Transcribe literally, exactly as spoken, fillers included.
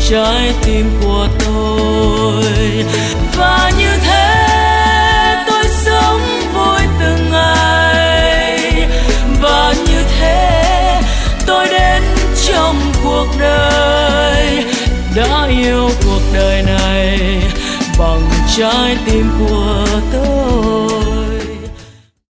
trái tim của tôi. Và như thế tôi sống vui từng ngày, và như thế tôi đến trong cuộc đời, đã yêu cuộc đời này bằng trái tim của tôi.